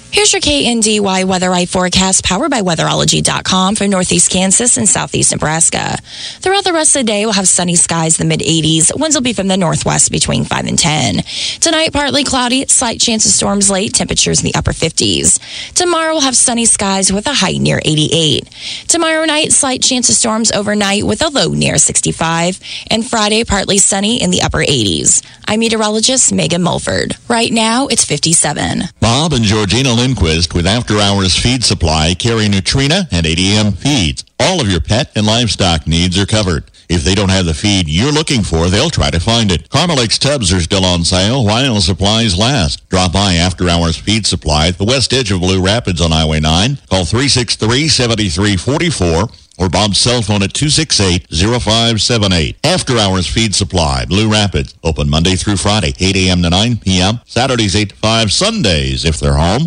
Here's your KNDY Weather Eye forecast powered by weatherology.com for northeast Kansas and southeast Nebraska. Throughout the rest of the day, we'll have sunny skies in the mid-80s. Winds will be from the northwest between 5 and 10. Tonight, partly cloudy, slight chance of storms late, temperatures in the upper 50s. Tomorrow, we'll have sunny skies with a high near 88. Tomorrow night, slight chance of storms overnight with a low near 65. And Friday, partly sunny in the upper 80s. I'm meteorologist Megan Mulford. Right now, it's 57. Bob and Georgina Lindquist with After Hours Feed Supply carry Nutrina and ADM feeds. All of your pet and livestock needs are covered. If they don't have the feed you're looking for, they'll try to find it. Carmelix tubs are still on sale while supplies last. Drop by After Hours Feed Supply at the west edge of Blue Rapids on Highway 9. Call 363-7344 or Bob's cell phone at 268-0578. After Hours Feed Supply, Blue Rapids. Open Monday through Friday, 8 a.m. to 9 p.m. Saturdays 8 to 5, Sundays if they're home.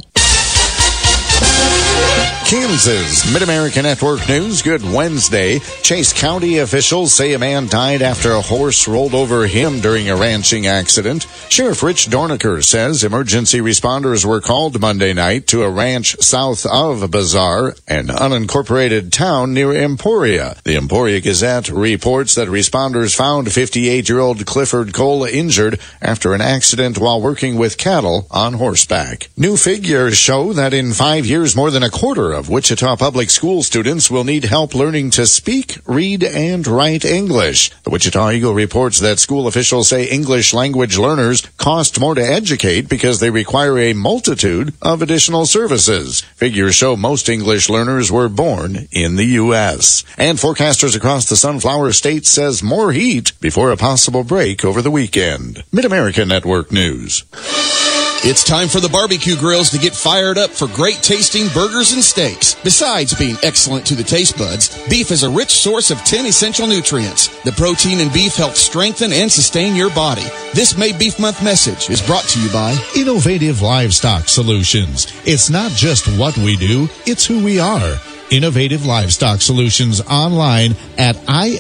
Kansas Mid-America Network News. Good Wednesday. Chase County officials say a man died after a horse rolled over him during a ranching accident. Sheriff Rich Dorniker says emergency responders were called Monday night to a ranch south of Bazaar, an unincorporated town near Emporia. The Emporia Gazette reports that responders found 58-year-old Clifford Cole injured after an accident while working with cattle on horseback. New figures show that in 5 years, more than a quarter of Wichita Public School students will need help learning to speak, read, and write English. The Wichita Eagle reports that school officials say English language learners cost more to educate because they require a multitude of additional services. Figures show most English learners were born in the U.S. And forecasters across the Sunflower State says more heat before a possible break over the weekend. Mid-America Network News. It's time for the barbecue grills to get fired up for great tasting burgers and steaks. Besides being excellent to the taste buds, beef is a rich source of 10 essential nutrients. The protein in beef helps strengthen and sustain your body. This May Beef Month message is brought to you by Innovative Livestock Solutions. It's not just what we do, it's who we are. Innovative Livestock Solutions online at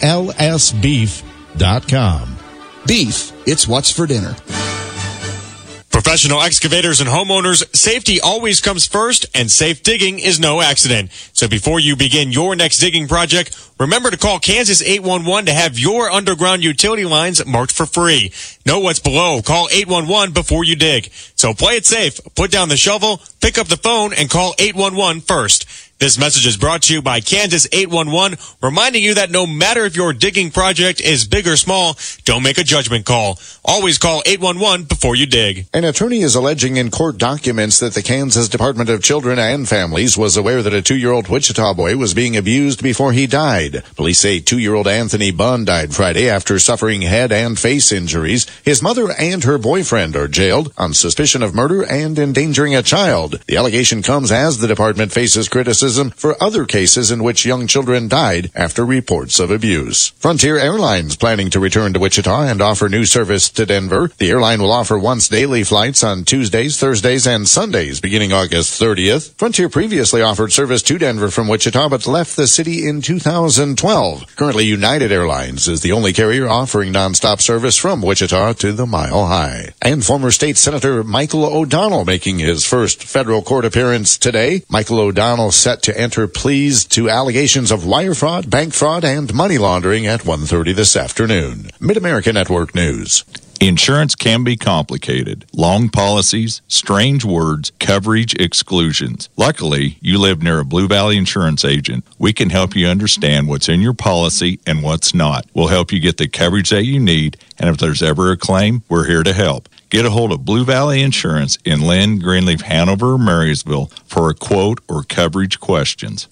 ilsbeef.com. Beef, it's what's for dinner. Professional excavators and homeowners, safety always comes first, and safe digging is no accident. So before you begin your next digging project, remember to call Kansas 811 to have your underground utility lines marked for free. Know what's below. Call 811 before you dig. So play it safe. Put down the shovel, pick up the phone, and call 811 first. This message is brought to you by Kansas 811, reminding you that no matter if your digging project is big or small, don't make a judgment call. Always call 811 before you dig. An attorney is alleging in court documents that the Kansas Department of Children and Families was aware that a 2-year-old Wichita boy was being abused before he died. Police say 2-year-old Anthony Bunn died Friday after suffering head and face injuries. His mother and her boyfriend are jailed on suspicion of murder and endangering a child. The allegation comes as the department faces criticism for other cases in which young children died after reports of abuse. Frontier Airlines planning to return to Wichita and offer new service to Denver. The airline will offer once daily flights on Tuesdays, Thursdays, and Sundays beginning August 30th. Frontier previously offered service to Denver from Wichita but left the city in 2012. Currently, United Airlines is the only carrier offering nonstop service from Wichita to the Mile High. And former State Senator Michael O'Donnell making his first federal court appearance today. Michael O'Donnell set to enter pleas to allegations of wire fraud, bank fraud, and money laundering at 1:30 this afternoon. Mid-America Network News. Insurance can be complicated. Long policies, strange words, coverage exclusions. Luckily, you live near a Blue Valley insurance agent. We can help you understand what's in your policy and what's not. We'll help you get the coverage that you need, and if there's ever a claim, we're here to help. Get a hold of Blue Valley Insurance in Lynn, Greenleaf, Hanover, or Marysville for a quote or coverage questions.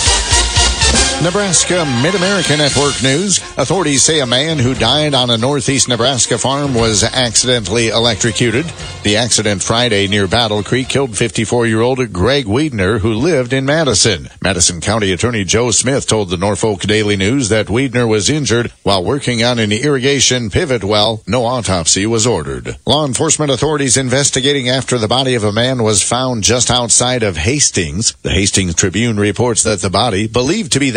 Nebraska Mid-America Network News. Authorities say a man who died on a northeast Nebraska farm was accidentally electrocuted. The accident Friday near Battle Creek killed 54-year-old Greg Wiedner, who lived in Madison. Madison County Attorney Joe Smith told the Norfolk Daily News that Wiedner was injured while working on an irrigation pivot well. No autopsy was ordered. Law enforcement authorities investigating after the body of a man was found just outside of Hastings. The Hastings Tribune reports that the body, believed to be that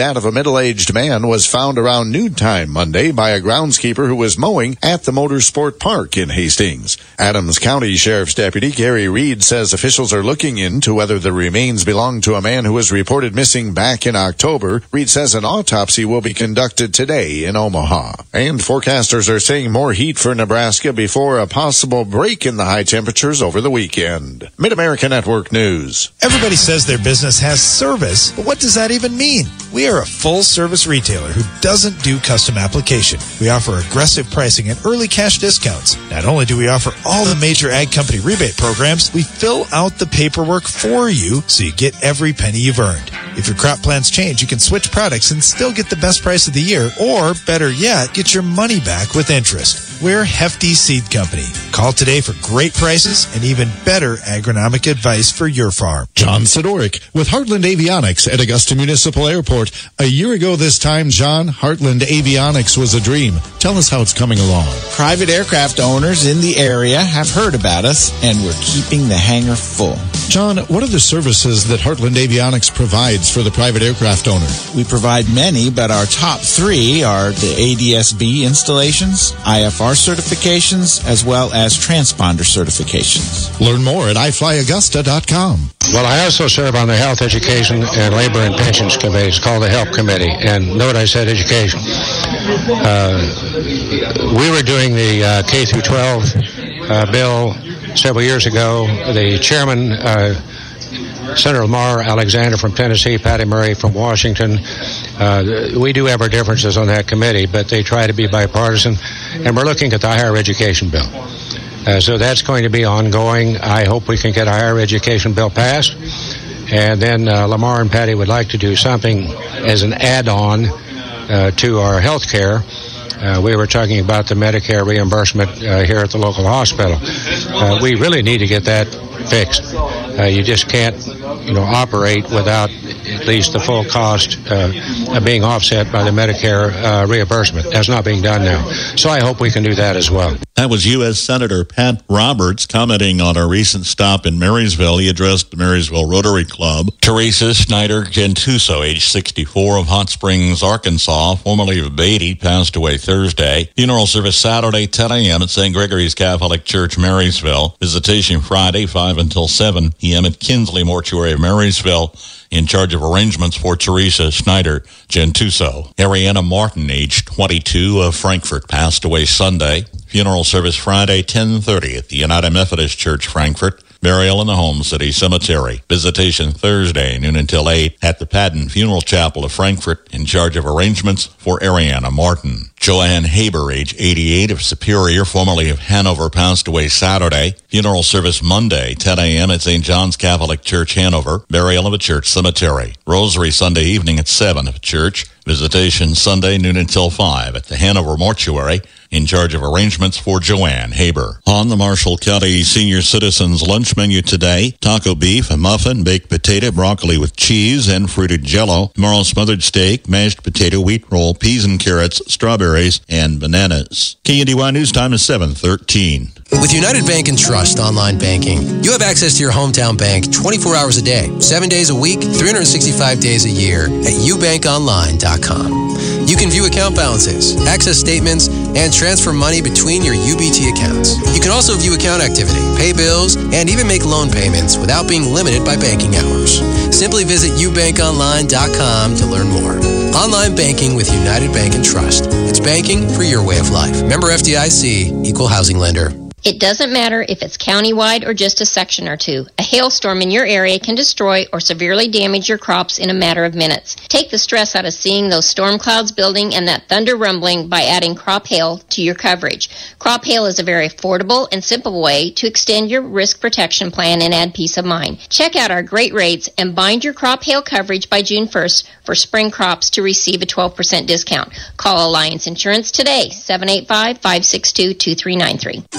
that of a middle-aged man was found around noontime Monday by a groundskeeper who was mowing at the Motorsport Park in Hastings. Adams County Sheriff's Deputy Gary Reed says officials are looking into whether the remains belong to a man who was reported missing back in October. Reed says an autopsy will be conducted today in Omaha. And forecasters are saying more heat for Nebraska before a possible break in the high temperatures over the weekend. Mid-America Network News. Everybody says their business has service, but what does that even mean? We are a full-service retailer who doesn't do custom application. We offer aggressive pricing and early cash discounts. Not only do we offer all the major ag company rebate programs, we fill out the paperwork for you so you get every penny you've earned. If your crop plans change, you can switch products and still get the best price of the year, or better yet, get your money back with interest. We're Hefty Seed Company. Call today for great prices and even better agronomic advice for your farm. John Sidoric with Heartland Avionics at Augusta Municipal Airport. A year ago this time, John, Heartland Avionics was a dream. Tell us how it's coming along. Private aircraft owners in the area have heard about us, and we're keeping the hangar full. John, what are the services that Heartland Avionics provides for the private aircraft owner? We provide many, but our top three are the ADS-B installations, IFR certifications, as well as transponder certifications. Learn more at iFlyAugusta.com. Well, I also serve on the Health, Education, and Labor and Pensions Committee. It's called the HELP Committee. And note I said education. We were doing the K through 12 bill several years ago. The chairman, Senator Lamar Alexander from Tennessee, Patty Murray from Washington. We do have our differences on that committee, but they try to be bipartisan. And we're looking at the higher education bill. So that's going to be ongoing. I hope we can get a higher education bill passed. And then Lamar and Patty would like to do something as an add-on to our health care. We were talking about the Medicare reimbursement here at the local hospital. We really need to get that fixed. You just can't, operate without at least the full cost being offset by the Medicare reimbursement. That's not being done now. So I hope we can do that as well. That was U.S. Senator Pat Roberts commenting on a recent stop in Marysville. He addressed the Marysville Rotary Club. Teresa Schneider Gentuso, age 64, of Hot Springs, Arkansas, formerly of Beatty, passed away Thursday. Funeral service Saturday, 10 a.m. at St. Gregory's Catholic Church, Marysville. Visitation Friday, 5 until 7 p.m. at Kinsley Mortuary of Marysville. In charge of arrangements for Teresa Schneider Gentuso. Ariana Martin, age 22, of Frankfort, passed away Sunday. Funeral service Friday, 10:30 at the United Methodist Church, Frankfort. Burial in the Home City Cemetery. Visitation Thursday, noon until 8 at the Padden Funeral Chapel of Frankfort. In charge of arrangements for Ariana Martin. Joanne Haber, age 88, of Superior, formerly of Hanover, passed away Saturday. Funeral service Monday, 10 a.m. at St. John's Catholic Church, Hanover. Burial of a church cemetery. Rosary Sunday evening at 7 at church. Visitation Sunday, noon until 5 at the Hanover Mortuary. In charge of arrangements for Joanne Haber. On the Marshall County Senior Citizens lunch menu today, taco beef, a muffin, baked potato, broccoli with cheese, and fruited jello. Tomorrow, smothered steak, mashed potato, wheat roll, peas and carrots, strawberries, and bananas. KNDY News Time is 7:13. With United Bank and Trust online banking, you have access to your hometown bank 24 hours a day, 7 days a week, 365 days a year at ubankonline.com. You can view account balances, access statements, and transfer money between your UBT accounts. You can also view account activity, pay bills, and even make loan payments without being limited by banking hours. Simply visit ubankonline.com to learn more. Online banking with United Bank and Trust. It's banking for your way of life. Member FDIC, Equal Housing Lender. It doesn't matter if it's countywide or just a section or two. A hailstorm in your area can destroy or severely damage your crops in a matter of minutes. Take the stress out of seeing those storm clouds building and that thunder rumbling by adding Crop Hail to your coverage. Crop Hail is a very affordable and simple way to extend your risk protection plan and add peace of mind. Check out our great rates and bind your Crop Hail coverage by June 1st for spring crops to receive a 12% discount. Call Alliance Insurance today, 785-562-2393.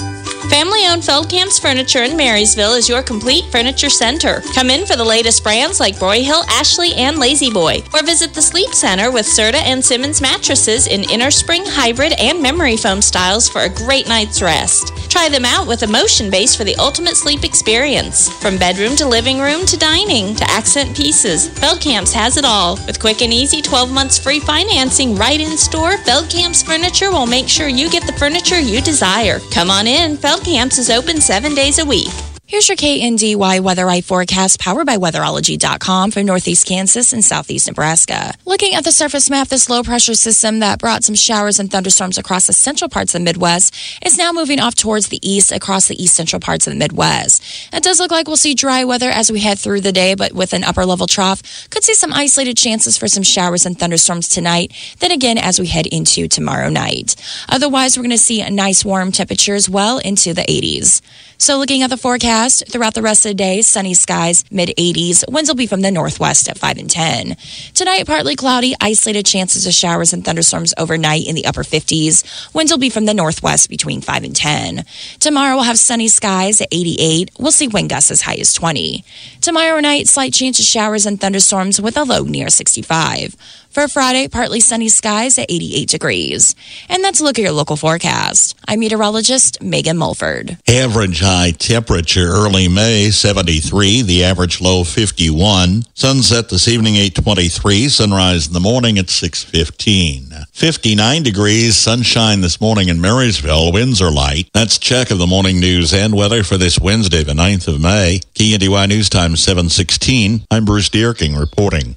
Family-owned Feldkamp's Furniture in Marysville is your complete furniture center. Come in for the latest brands like Broyhill, Ashley, and Lazy Boy, or visit the Sleep Center with Serta and Simmons mattresses in inner spring, hybrid, and memory foam styles for a great night's rest. Try them out with a motion base for the ultimate sleep experience. From bedroom to living room to dining to accent pieces, Feldkamp's has it all. With quick and easy 12 months free financing right in store, Feldkamp's Furniture will make sure you get the furniture you desire. Come on in. Feldkamp's is open 7 days a week. Here's your KNDY Weather forecast powered by weatherology.com for Northeast Kansas and Southeast Nebraska. Looking at the surface map, this low pressure system that brought some showers and thunderstorms across the central parts of the Midwest is now moving off towards the east across the east central parts of the Midwest. It does look like we'll see dry weather as we head through the day, but with an upper level trough, could see some isolated chances for some showers and thunderstorms tonight, then again as we head into tomorrow night. Otherwise, we're going to see a nice warm temperatures well into the 80s. So looking at the forecast, throughout the rest of the day, sunny skies, mid-80s. Winds will be from the northwest at 5 and 10. Tonight, partly cloudy, isolated chances of showers and thunderstorms overnight in the upper 50s. Winds will be from the northwest between 5 and 10. Tomorrow, we'll have sunny skies at 88. We'll see wind gusts as high as 20. Tomorrow night, slight chance of showers and thunderstorms with a low near 65. For Friday, partly sunny skies at 88 degrees. And that's a look at your local forecast. I'm meteorologist Megan Mulford. Average high temperature early May, 73. The average low, 51. Sunset this evening, 8:23. Sunrise in the morning at 6:15. 59 degrees. Sunshine this morning in Marysville. Winds are light. That's a check of the morning news and weather for this Wednesday, the 9th of May. KNDY News Time, 7:16. I'm Bruce Dierking reporting.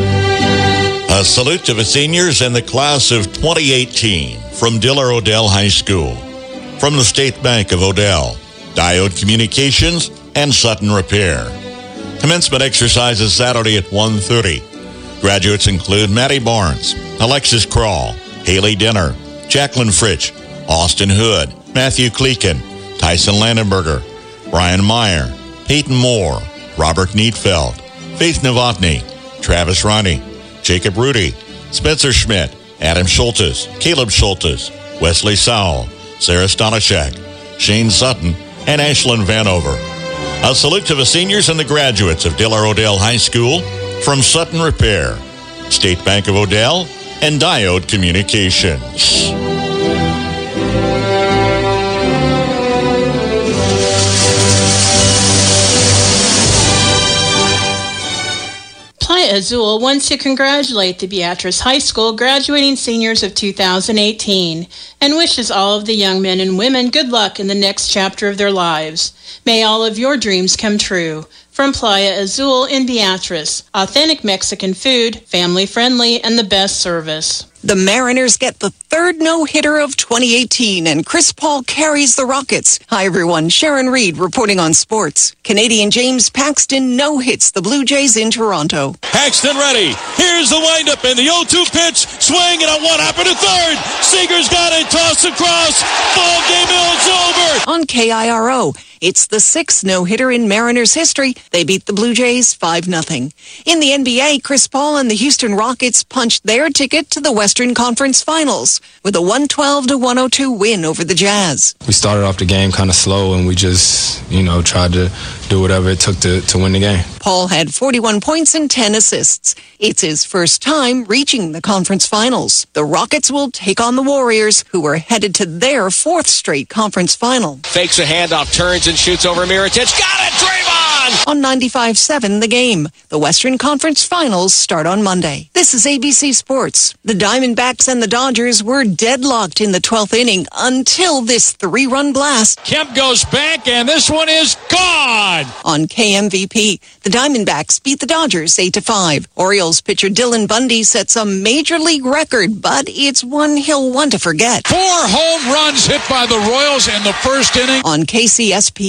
A salute to the seniors in the class of 2018 from Diller Odell High School. From the State Bank of Odell, Diode Communications, and Sutton Repair. Commencement exercises Saturday at 1:30. Graduates include Maddie Barnes, Alexis Crawl, Haley Denner, Jacqueline Fritsch, Austin Hood, Matthew Kleeken, Tyson Landenberger, Brian Meyer, Peyton Moore, Robert Neatfeld, Faith Novotny, Travis Roney, Jacob Rudy, Spencer Schmidt, Adam Schultes, Caleb Schultes, Wesley Sowell, Sarah Stanishak, Shane Sutton, and Ashlyn Vanover. A salute to the seniors and the graduates of Diller Odell High School from Sutton Repair, State Bank of Odell, and Diode Communications. Playa Azul wants to congratulate the Beatrice High School graduating seniors of 2018 and wishes all of the young men and women good luck in the next chapter of their lives. May all of your dreams come true. From Playa Azul in Beatrice, authentic Mexican food, family-friendly, and the best service. The Mariners get the third no-hitter of 2018, and Chris Paul carries the Rockets. Hi, everyone. Sharon Reed reporting on sports. Canadian James Paxton no-hits the Blue Jays in Toronto. Paxton ready. Here's the windup and the 0-2 pitch. Swing and a one hopper to third. Seager's got it. Toss across. Ball game is over. On KIRO, it's the sixth no-hitter in Mariners history. They beat the Blue Jays 5-0. In the NBA, Chris Paul and the Houston Rockets punched their ticket to the Western Conference Finals with a 112-102 win over the Jazz. We started off the game kind of slow, and we just, tried to do whatever it took to win the game. Paul had 41 points and 10 assists. It's his first time reaching the conference finals. The Rockets will take on the Warriors, who are headed to their fourth straight conference final. Fakes a handoff, turns and shoots over Mirotic. Got it, Draymond! On 95.7 The Game. The Western Conference Finals start on Monday. This is ABC Sports. The Diamondbacks and the Dodgers were deadlocked in the 12th inning until this 3-run blast. Kemp goes back, and this one is gone! On KMVP, the Diamondbacks beat the Dodgers 8-5. Orioles pitcher Dylan Bundy sets a major league record, but it's one he'll want to forget. 4 home runs hit by the Royals in the first inning. On KCSP,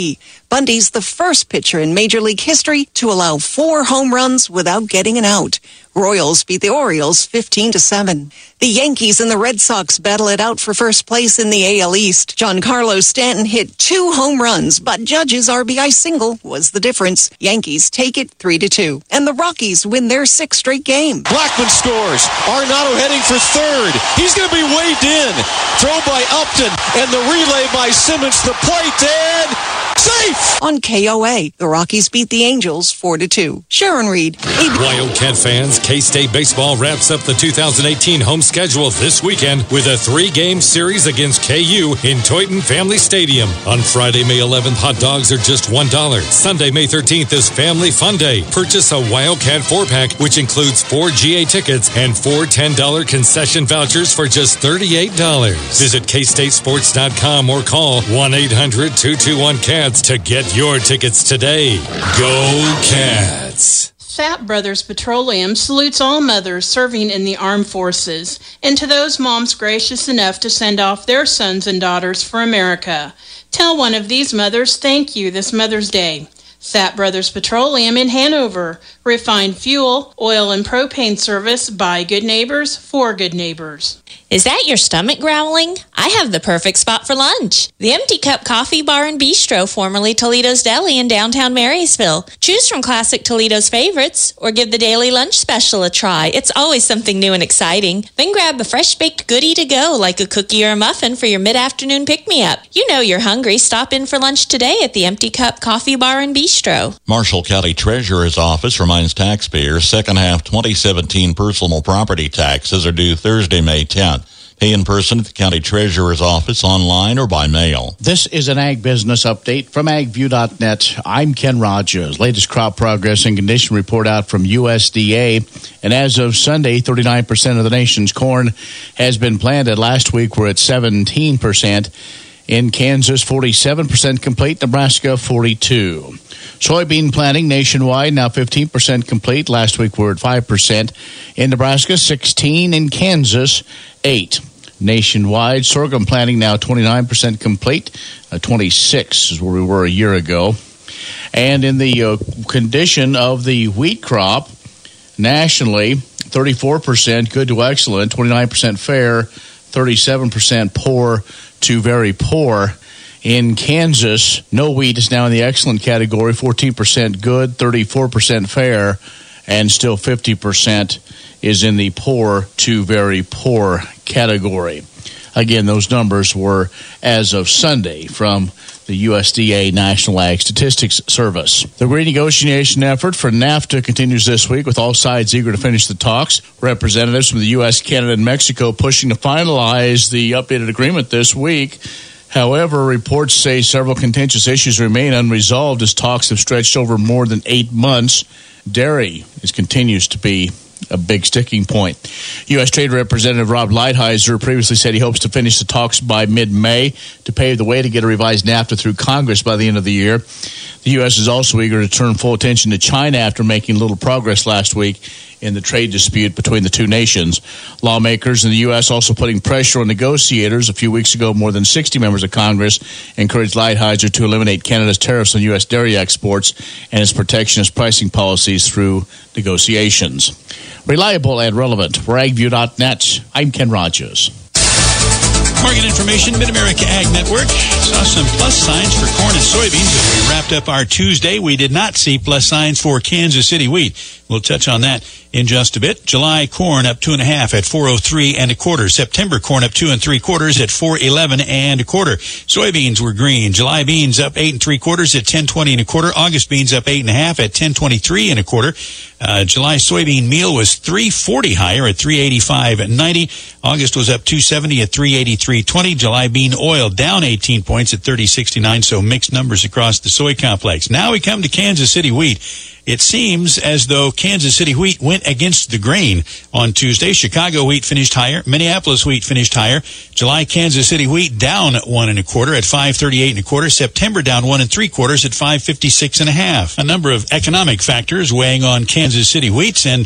Bundy's the first pitcher in Major League history to allow 4 home runs without getting an out. Royals beat the Orioles 15-7. The Yankees and the Red Sox battle it out for first place in the AL East. Giancarlo Stanton hit 2 home runs, but Judge's RBI single was the difference. Yankees take it 3-2. And the Rockies win their 6th straight game. Blackman scores. Arenado heading for third. He's going to be waved in. Throw by Upton and the relay by Simmons to the plate and safe! On KOA, the Rockies beat the Angels 4-2. Sharon Reed. Wildcat fans, K-State Baseball wraps up the 2018 home schedule this weekend with a 3-game series against KU in Toyton Family Stadium. On Friday, May 11th, hot dogs are just $1. Sunday, May 13th is Family Fun Day. Purchase a Wildcat 4-pack, which includes 4 GA tickets and 4 $10 concession vouchers for just $38. Visit KStateSports.com or call 1-800-221-CATS to get your tickets today. Go Cats! Sapp Brothers Petroleum salutes all mothers serving in the armed forces, and to those moms gracious enough to send off their sons and daughters for America. Tell one of these mothers thank you this Mother's Day. Sapp Brothers Petroleum in Hanover. Refined fuel, oil, and propane service by good neighbors for good neighbors. Is that your stomach growling? I have the perfect spot for lunch. The Empty Cup Coffee Bar and Bistro, formerly Toledo's Deli in downtown Marysville. Choose from classic Toledo's favorites or give the daily lunch special a try. It's always something new and exciting. Then grab a fresh-baked goodie to go like a cookie or a muffin for your mid-afternoon pick-me-up. You know you're hungry. Stop in for lunch today at the Empty Cup Coffee Bar and Bistro. Marshall County Treasurer's Office reminds taxpayers second half 2017 personal property taxes are due Thursday, May 10th. Pay in person at the County Treasurer's Office, online, or by mail. This is an Ag Business Update from agview.net. I'm Ken Rogers. Latest crop progress and condition report out from USDA. And as of Sunday, 39% of the nation's corn has been planted. Last week, we're at 17%. In Kansas, 47% complete. Nebraska, 42%. Soybean planting nationwide, now 15% complete. Last week, we were at 5%. In Nebraska, 16%. In Kansas, 8%. Nationwide, sorghum planting now 29% complete. 26 is where we were a year ago. And in the condition of the wheat crop, nationally, 34% good to excellent, 29% fair, 37% poor to very poor. In Kansas, no wheat is now in the excellent category, 14% good, 34% fair, and still 50% is in the poor to very poor category. Again, those numbers were as of Sunday from the USDA National Ag Statistics Service. The renegotiation effort for NAFTA continues this week with all sides eager to finish the talks. Representatives from the U.S., Canada, and Mexico pushing to finalize the updated agreement this week. However, reports say several contentious issues remain unresolved as talks have stretched over more than 8 months. Dairy continues to be a big sticking point. U.S. Trade Representative Rob Lighthizer previously said he hopes to finish the talks by mid-May to pave the way to get a revised NAFTA through Congress by the end of the year. The U.S. is also eager to turn full attention to China after making little progress last week in the trade dispute between the two nations. Lawmakers in the U.S. also putting pressure on negotiators. A few weeks ago, more than 60 members of Congress encouraged Lighthizer to eliminate Canada's tariffs on U.S. dairy exports and its protectionist pricing policies through negotiations. Reliable and relevant. For agview.net, I'm Ken Rogers. Market information, Mid-America Ag Network. Saw some plus signs for corn and soybeans as we wrapped up our Tuesday. We did not see plus signs for Kansas City wheat. We'll touch on that in just a bit. July corn up 2.5 at 403 1/4. September corn up 2 3/4 at 411 1/4. Soybeans were green. July beans up 8 3/4 at 1020 1/4. August beans up 8.5 at 1023 1/4. July soybean meal was 340 higher at 385.90. August was up 270 at 383.20. July bean oil down 18 points at 30.69. So mixed numbers across the soy complex. Now we come to Kansas City wheat. It seems as though Kansas City wheat went against the grain on Tuesday. Chicago wheat finished higher. Minneapolis wheat finished higher. July Kansas City wheat down 1 1/4 at 538 1/4. September down 1 3/4 at 556 1/2. A number of economic factors weighing on Kansas City wheats, and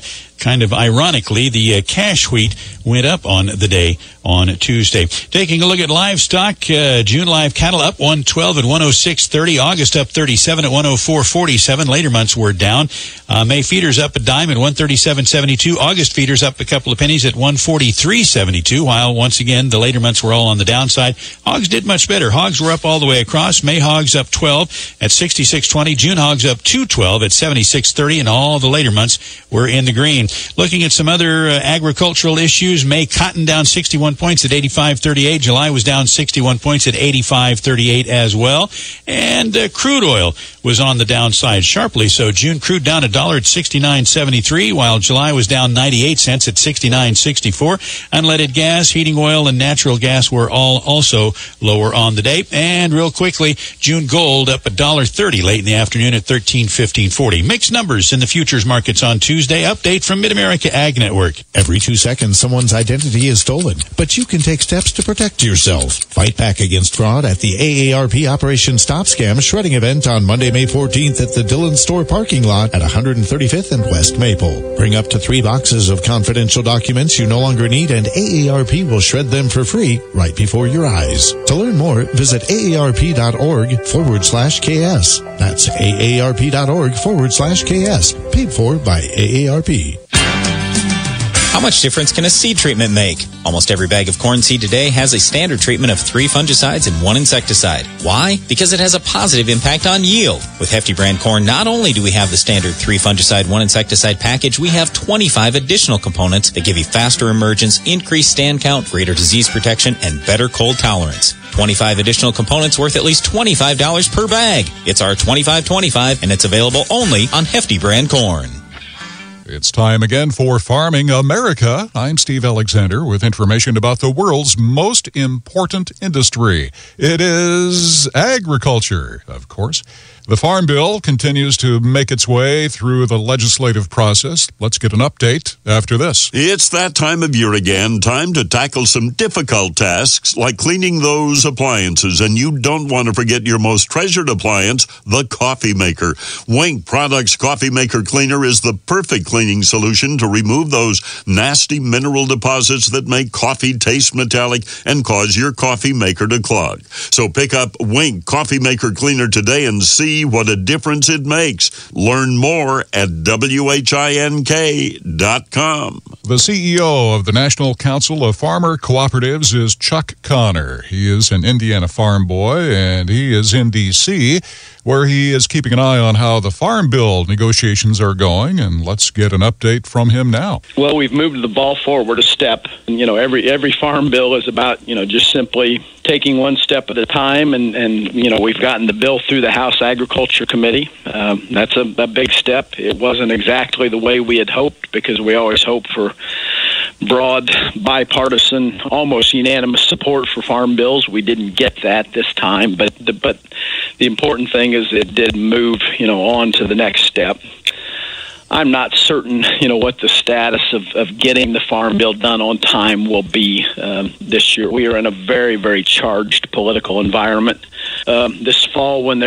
kind of ironically, the cash wheat went up on the day on Tuesday. Taking a look at livestock, June live cattle up 112 at 106.30. August up 37 at 104.47. Later months were down. May feeders up a dime at 137.72. August feeders up a couple of pennies at 143.72. While once again the later months were all on the downside. Hogs did much better. Hogs were up all the way across. May hogs up 12 at 66.20. June hogs up 212 at 76.30, and all the later months were in the green. Looking at some other agricultural issues, May cotton down 61 points at 85.38. July was down 61 points at 85.38 as well. And crude oil was on the downside sharply. So June crude down $1 at 69.73, while July was down 98 cents at 69.64. Unleaded gas, heating oil, and natural gas were all also lower on the day. And real quickly, June gold up $1.30 late in the afternoon at 13.15.40. Mixed numbers in the futures markets on Tuesday. Update from Mid-America Ag Network. Every 2 seconds, someone's identity is stolen, but you can take steps to protect yourself. Fight back against fraud at the AARP Operation Stop Scam shredding event on Monday, May 14th at the Dillon Store parking lot at 135th and West Maple. Bring up to 3 boxes of confidential documents you no longer need, and AARP will shred them for free right before your eyes. To learn more, visit aarp.org/KS. That's aarp.org/KS. Paid for by AARP. How much difference can a seed treatment make? Almost every bag of corn seed today has a standard treatment of 3 fungicides and 1 insecticide. Why? Because it has a positive impact on yield. With Hefty brand corn, not only do we have the standard 3 fungicide, 1 insecticide package, we have 25 additional components that give you faster emergence, increased stand count, greater disease protection, and better cold tolerance. 25 additional components worth at least $25 per bag. It's our 25-25, and it's available only on Hefty brand corn. It's time again for Farming America. I'm Steve Alexander with information about the world's most important industry. It is agriculture, of course. The Farm Bill continues to make its way through the legislative process. Let's get an update after this. It's that time of year again, time to tackle some difficult tasks like cleaning those appliances. And you don't want to forget your most treasured appliance, the coffee maker. Wink Products Coffee Maker Cleaner is the perfect cleaning solution to remove those nasty mineral deposits that make coffee taste metallic and cause your coffee maker to clog. So pick up Wink Coffee Maker Cleaner today and see what a difference it makes. Learn more at WHINK.com. The CEO of the National Council of Farmer Cooperatives is Chuck Connor. He is an Indiana farm boy, and he is in D.C., where he is keeping an eye on how the Farm Bill negotiations are going, and let's get an update from him now. Well, we've moved the ball forward a step. You know, every Farm Bill is about, just simply taking one step at a time, and we've gotten the bill through the House Agriculture Committee. That's a big step. It wasn't exactly the way we had hoped, because we always hope for broad, bipartisan, almost unanimous support for farm bills. We didn't get that this time, but the important thing is it did move, on to the next step. I'm not certain, what the status of getting the farm bill done on time will be this year. We are in a very, very charged political environment. This fall, when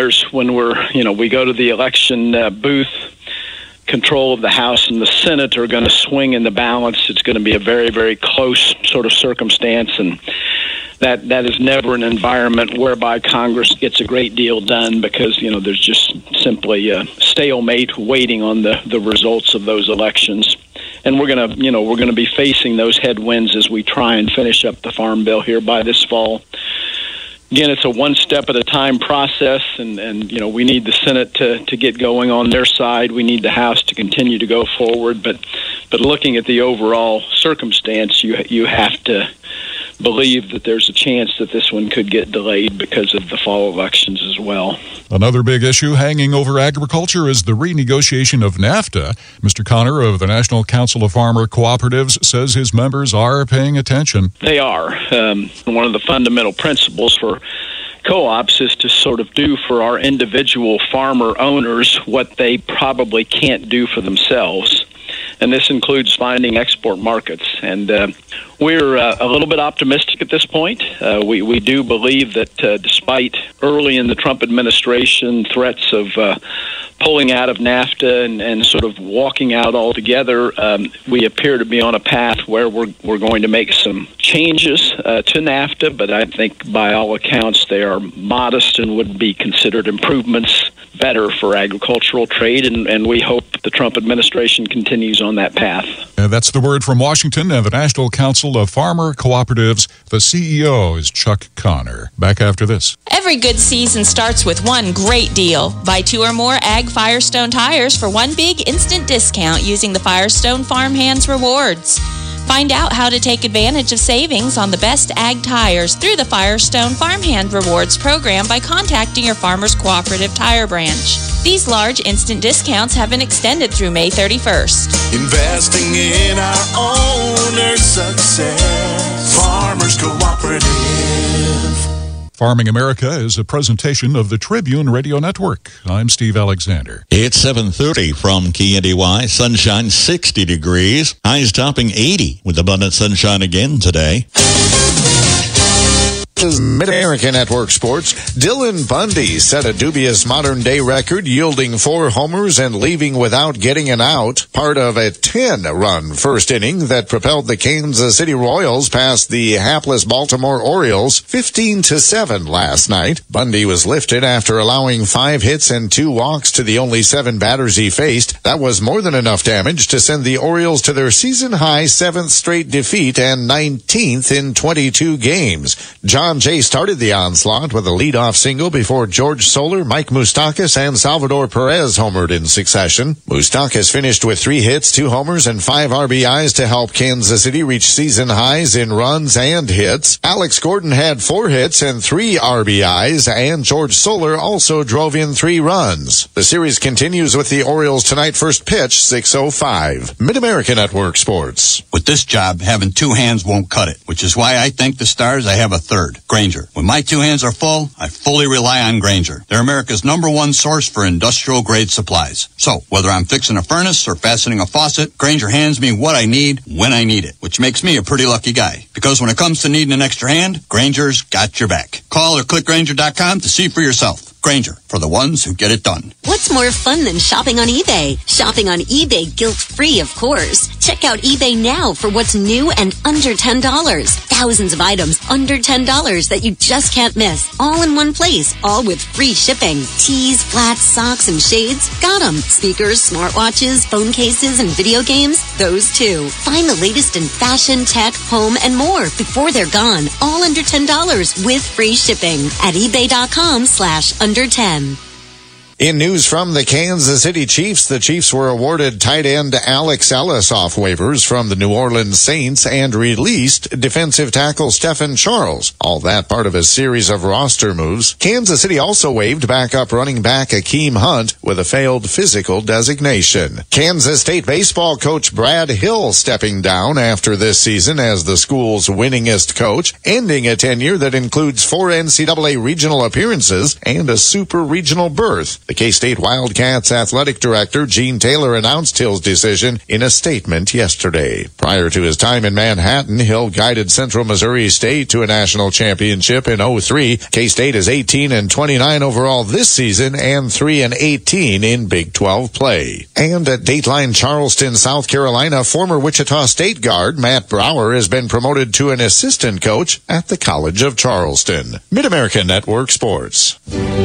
we go to the election booth, control of the House and the Senate are going to swing in the balance. It's going to be a very, very close sort of circumstance, and that is never an environment whereby Congress gets a great deal done, because there's just simply a stalemate waiting on the results of those elections. And we're going to be facing those headwinds as we try and finish up the Farm Bill here by this fall. Again, it's a one-step-at-a-time process, and we need the Senate to get going on their side. We need the House to continue to go forward. But looking at the overall circumstance, you have to believe that there's a chance that this one could get delayed because of the fall elections as well. Another big issue hanging over agriculture is the renegotiation of NAFTA. Mr. Connor of the National Council of Farmer Cooperatives says his members are paying attention. They are. One of the fundamental principles for co-ops is to sort of do for our individual farmer owners what they probably can't do for themselves. And this includes finding export markets. And we're a little bit optimistic at this point. We do believe that despite early in the Trump administration threats of pulling out of NAFTA and sort of walking out altogether, we appear to be on a path where we're going to make some changes to NAFTA, but I think by all accounts they are modest and would be considered improvements better for agricultural trade, and we hope the Trump administration continues on that path. And that's the word from Washington and the National Council of Farmer Cooperatives. The CEO is Chuck Connor. Back after this. Every good season starts with one great deal. Buy 2 or more Ag Firestone tires for one big instant discount using the Firestone Farm Hands Rewards. Find out how to take advantage of savings on the best ag tires through the Firestone Farm Hand Rewards program by contacting your Farmers Cooperative Tire Branch. These large instant discounts have been extended through May 31st. Investing in our owner's success. Farmers Cooperative. Farming America is a presentation of the Tribune Radio Network. I'm Steve Alexander. It's 7:30 from KNDY. Sunshine 60 degrees. Highs topping 80 with abundant sunshine again today. Mid-America Network Sports. Dylan Bundy set a dubious modern-day record, yielding 4 homers and leaving without getting an out, part of a 10-run first inning that propelled the Kansas City Royals past the hapless Baltimore Orioles 15-7 last night. Bundy was lifted after allowing 5 hits and 2 walks to the only 7 batters he faced. That was more than enough damage to send the Orioles to their season-high 7th straight defeat and 19th in 22 games. John Jay started the onslaught with a leadoff single before George Soler, Mike Moustakas, and Salvador Perez homered in succession. Moustakas finished with 3 hits, 2 homers, and 5 RBIs to help Kansas City reach season highs in runs and hits. Alex Gordon had 4 hits and 3 RBIs, and George Soler also drove in 3 runs. The series continues with the Orioles tonight, first pitch, 6:05. Mid-America Network Sports. With this job, having 2 hands won't cut it, which is why I thank the stars I have a third. Grainger. When my 2 hands are full, I fully rely on Grainger. They're America's #1 source for industrial-grade supplies. So, whether I'm fixing a furnace or fastening a faucet, Grainger hands me what I need when I need it, which makes me a pretty lucky guy. Because when it comes to needing an extra hand, Grainger's got your back. Call or click Grainger.com to see for yourself. Grainger, for the ones who get it done. What's more fun than shopping on eBay? Shopping on eBay guilt-free, of course. Check out eBay now for what's new and under $10. Thousands of items under $10 that you just can't miss. All in one place, all with free shipping. Tees, flats, socks, and shades? Got them. Speakers, smartwatches, phone cases, and video games? Those too. Find the latest in fashion, tech, home, and more before they're gone. All under $10 with free shipping at ebay.com/under 10. In news from the Kansas City Chiefs, the Chiefs were awarded tight end Alex Ellis off waivers from the New Orleans Saints and released defensive tackle Stephen Charles. All that part of a series of roster moves. Kansas City also waived backup running back Akeem Hunt with a failed physical designation. Kansas State baseball coach Brad Hill stepping down after this season as the school's winningest coach, ending a tenure that includes 4 NCAA regional appearances and a super regional berth. The K-State Wildcats athletic director, Gene Taylor, announced Hill's decision in a statement yesterday. Prior to his time in Manhattan, Hill guided Central Missouri State to a national championship in 2003. K-State is 18-29 overall this season and 3-18 in Big 12 play. And at Dateline Charleston, South Carolina, former Wichita State guard Matt Brower has been promoted to an assistant coach at the College of Charleston. Mid-America Network Sports.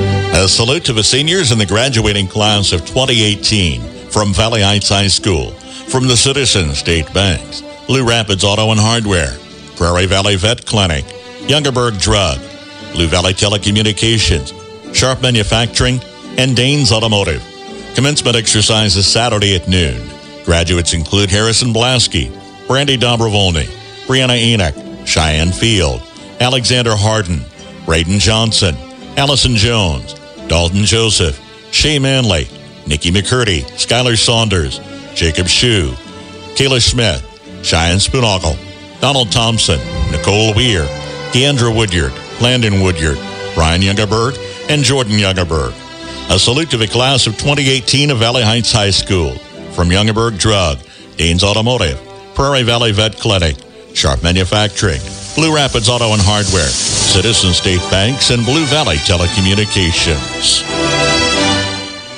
A salute to the seniors in the graduating class of 2018 from Valley Heights High School, from the Citizens State Banks, Blue Rapids Auto and Hardware, Prairie Valley Vet Clinic, Youngerberg Drug, Blue Valley Telecommunications, Sharp Manufacturing, and Danes Automotive. Commencement exercises Saturday at noon. Graduates include Harrison Blasky, Brandy Dobrovolny, Brianna Enoch, Cheyenne Field, Alexander Harden, Braden Johnson, Allison Jones, Dalton Joseph, Shay Manley, Nikki McCurdy, Skylar Saunders, Jacob Shue, Kayla Smith, Cheyenne Spoonogle, Donald Thompson, Nicole Weir, Deandra Woodyard, Landon Woodyard, Brian Youngerberg, and Jordan Youngerberg. A salute to the class of 2018 of Valley Heights High School. From Youngerberg Drug, Danes Automotive, Prairie Valley Vet Clinic, Sharp Manufacturing, Blue Rapids Auto and Hardware, Citizen State Banks, and Blue Valley Telecommunications.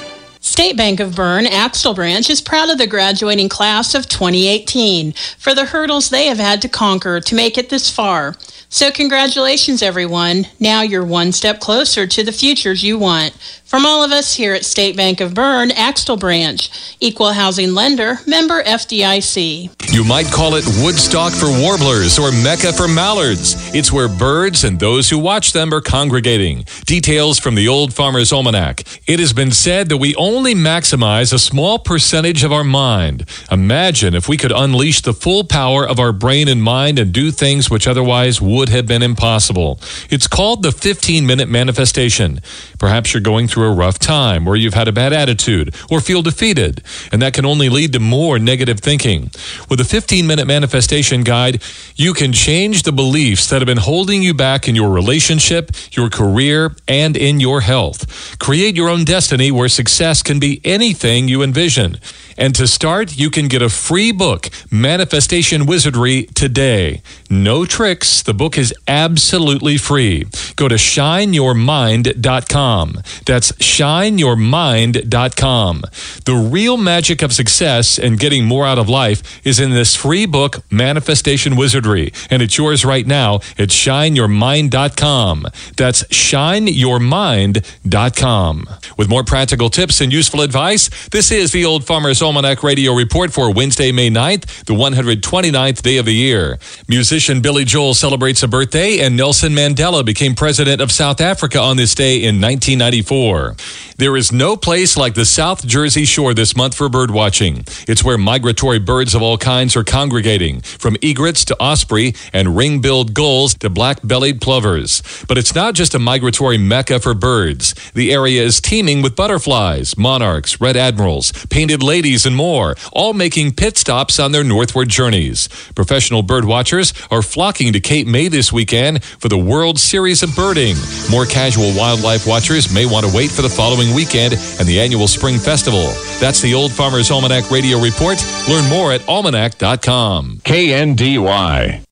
State Bank of Bern, Axtell Branch, is proud of the graduating class of 2018 for the hurdles they have had to conquer to make it this far. So congratulations, everyone. Now you're one step closer to the futures you want. From all of us here at State Bank of Bern, Axtell Branch, Equal Housing Lender, member FDIC. You might call it Woodstock for warblers or Mecca for mallards. It's where birds and those who watch them are congregating. Details from the Old Farmer's Almanac. It has been said that we only maximize a small percentage of our mind. Imagine if we could unleash the full power of our brain and mind and do things which otherwise would have been impossible. It's called the 15-minute manifestation. Perhaps you're going through a rough time, or you've had a bad attitude, or feel defeated, and that can only lead to more negative thinking. With a 15-minute manifestation guide, you can change the beliefs that have been holding you back in your relationship, your career, and in your health. Create your own destiny where success can be anything you envision. And to start, you can get a free book, Manifestation Wizardry, today. No tricks. The book is absolutely free. Go to shineyourmind.com. That's shineyourmind.com. The real magic of success and getting more out of life is in this free book, Manifestation Wizardry. And it's yours right now at shineyourmind.com. That's shineyourmind.com. With more practical tips and useful advice, this is the Old Farmer's Almanac Radio Report for Wednesday, May 9th, the 129th day of the year. Musician Billy Joel celebrates a birthday, and Nelson Mandela became president of South Africa on this day in 1994. There is no place like the South Jersey Shore this month for bird watching. It's where migratory birds of all kinds are congregating, from egrets to osprey and ring-billed gulls to black-bellied plovers. But it's not just a migratory mecca for birds. The area is teeming with butterflies, monarchs, red admirals, painted ladies, and more, all making pit stops on their northward journeys. Professional bird watchers are flocking to Cape May this weekend for the World Series of Birding. More casual wildlife watchers may want to wait for the following weekend and the annual Spring Festival. That's the Old Farmer's Almanac Radio Report. Learn more at almanac.com. KNDY.